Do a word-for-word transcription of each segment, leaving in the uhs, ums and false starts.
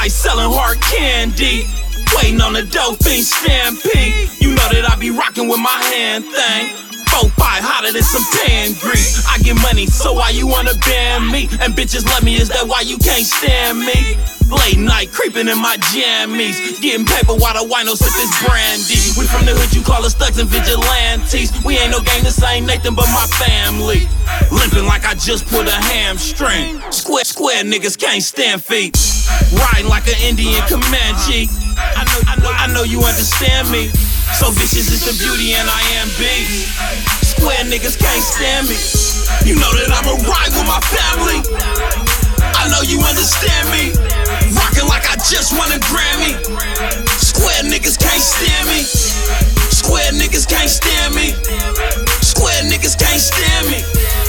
like selling hard candy. Waiting on the dope fiend stampede. You know that I be rocking with my hand thing. Four, five, hotter than some pan grease. I get money, so why you wanna ban me? And bitches love me, is that why you can't stand me? Late night creeping in my jammies, getting paper while the wino sip this brandy. We from the hood, you call us thugs and vigilantes. We ain't no gang, this ain't Nathan but my family. Limping like I just pulled a hamstring. Square, square niggas can't stand feet. Riding like an Indian Comanche. I know, I know, I know you understand me. So vicious is the beauty and I am beast. Square niggas can't stand me. You know that I'ma ride with my family. I know you understand me. Rockin' like I just won a Grammy. Square niggas can't stand me. Square niggas can't stand me. Square niggas can't stand me.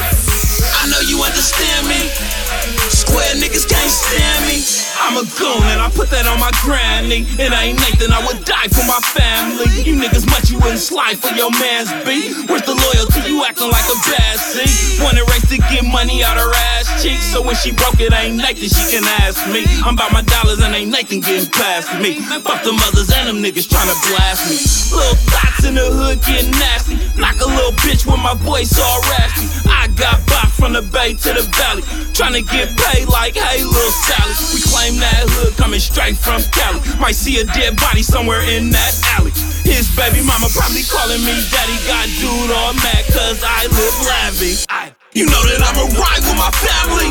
I know you understand me. Square niggas can't stand me. I'm a goon and I put that on my granny. It ain't Nathan, I would die for my family. You niggas much, you wouldn't slide for your man's beat. Where's the loyalty? You acting like a bad seed. Wanna race to get money out her ass cheeks. So when she broke it ain't Nathan, she can ask me. I'm about my dollars and ain't Nathan getting past me. Fuck the mothers and them niggas tryna blast me. Little thoughts in the hood getting nasty. Knock a little bitch with my voice all raspy. I got bop from the bay to the valley. Tryna get paid like, hey, Lil Sally. We claim that hood coming straight from Cali. Might see a dead body somewhere in that alley. His baby mama probably calling me daddy. Got dude all mad cause I live lavish. I, you know that I'ma ride with my family.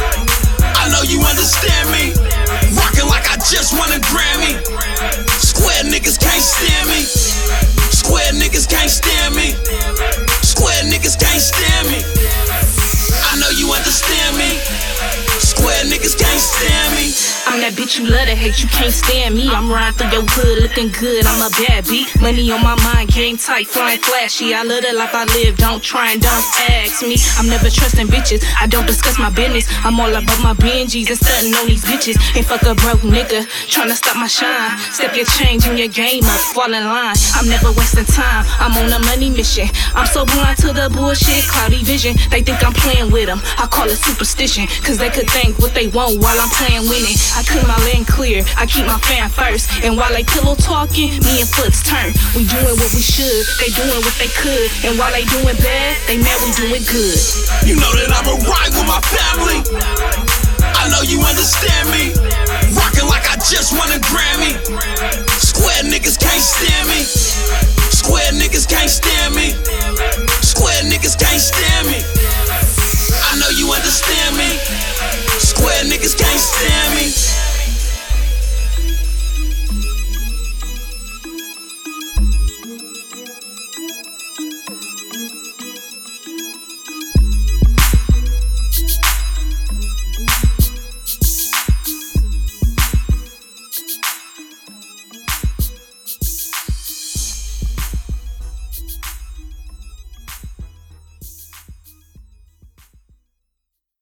I know you understand me. Rockin' like I just won a Grammy. Square niggas can't stand me. Square niggas can't stand me. Square niggas can't stand me. I know you understand me. Square niggas can't stand me. I'm that bitch you love to hate, you can't stand me. I'm riding through your hood looking good, I'm a bad beat. Money on my mind, game tight, flying flashy. I love the life I live, don't try and don't ask me. I'm never trusting bitches, I don't discuss my business. I'm all about my Benjis and stunting on these bitches. Ain't fuck a broke nigga, tryna stop my shine. Step your change in your game up, fall in line. I'm never wasting time, I'm on a money mission. I'm so blind to the bullshit, cloudy vision. They think I'm playing with them, I call it superstition. Cause they could think what they want while I'm playing winning. I keep my lane clear, I keep my fan first. And while they pillow talking, me and Foots turn. We doing what we should, they doing what they could. And while they doing bad, they mad we doing good. You know that I'ma ride with my family. I know you understand me. Rockin' like I just won a Grammy. Square niggas can't stand me. Square niggas can't stand me. Square niggas can't stand me. I know you understand me. Square niggas can't stand me.